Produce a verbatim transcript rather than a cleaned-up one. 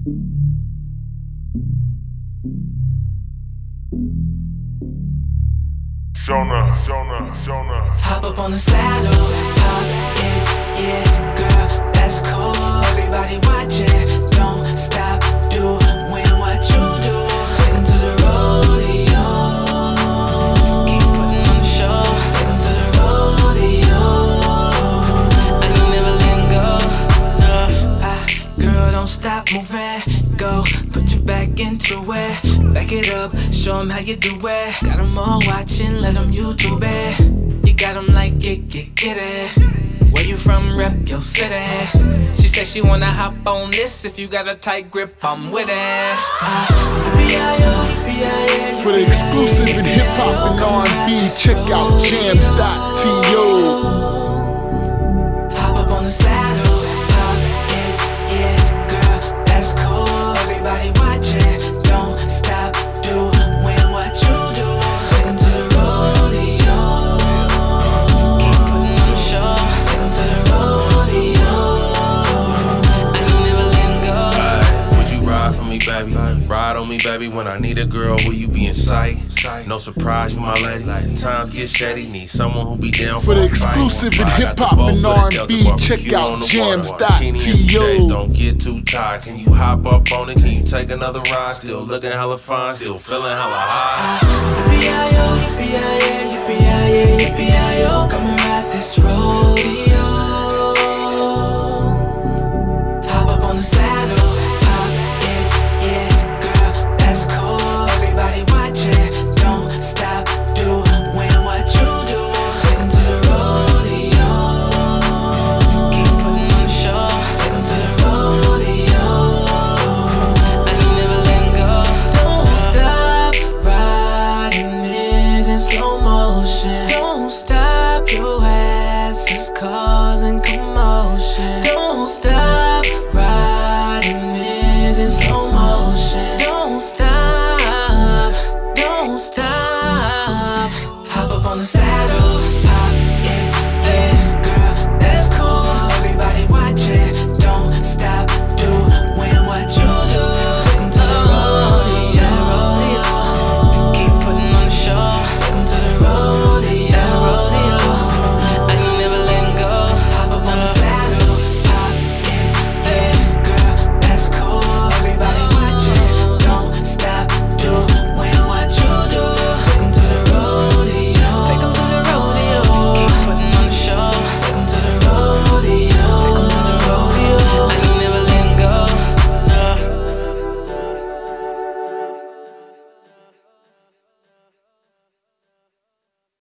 Shona, Shona, Shona. Hop up on the saddle, hop it, yeah, girl, that's cool. Everybody watching, don't stop doing what you do. Take 'em to the rodeo, keep putting on the show. Take 'em to the rodeo, I ain't never letting go, no. Ah, girl, don't stop moving, go, put your back into it. Back it up, show 'em how you do it. Got 'em all watching, let 'em YouTube it. You got 'em like, get, get, get it. Where you from, rep your city. She said she wanna hop on this. If you got a tight grip, I'm with it. uh, For the exclusive in hip-hop and R and B, check out jams dot to. Hop up on the saddle, hop it, yeah, girl, that's cool. Everybody watching, don't stop doing what you do. Take 'em to the rodeo, keep putting on the show. Take 'em to the rodeo, I ain't never letting go. Ay, would you ride for me, baby? Ride on me, baby, when I need a girl, will you be in sight? No surprise for my lady. Times get shady, need someone who be down for, For the a fight. exclusive in I got the hip-hop boat and for the R and Delta B, barbecue check on out the jams water. dot Bikini and some shades, to. don't get too tired. Can you hop up on it? Can you take another ride? Still looking hella fine, still feeling hella high. Yippee-yi-yo, yippee-yi-yay, yippee-yi-yay, yippee-yi-yo. Come and ride this rodeo. Hop up on the saddle, hop it, yeah, girl, that's cool. Everybody watching, don't stop doing what you do. Take 'em to the rodeo, keep putting on the show. Take 'em to the rodeo, I ain't never letting go. Don't stop riding it in slow motion. Don't stop, your ass is causing commotion. Don't